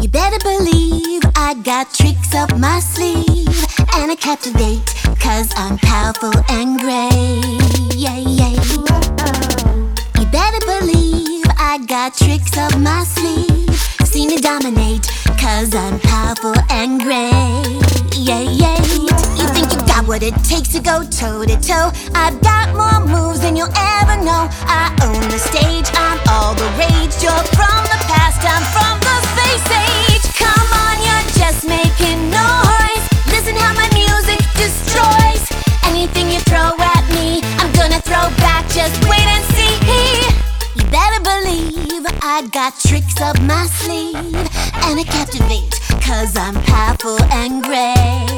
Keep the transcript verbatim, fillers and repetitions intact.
better believe I got tricks up my sleeve, and I captivate, cause I'm powerful and great. Yeah, yeah. You better believe I got tricks up my sleeve. See me dominate, cause I'm powerful and great. Yeah, yeah. You think you got what it takes to go toe to toe? I've got more moves than you'll ever know. I own the stage, I'm all the rage. You're from the past, I'm from the space age. Come on, you're just making noise. Listen how my music destroys. Anything you throw at me, I'm gonna throw back, just wait and see. You better believe I got tricks up my sleeve, and I captivate, cause I'm powerful and great.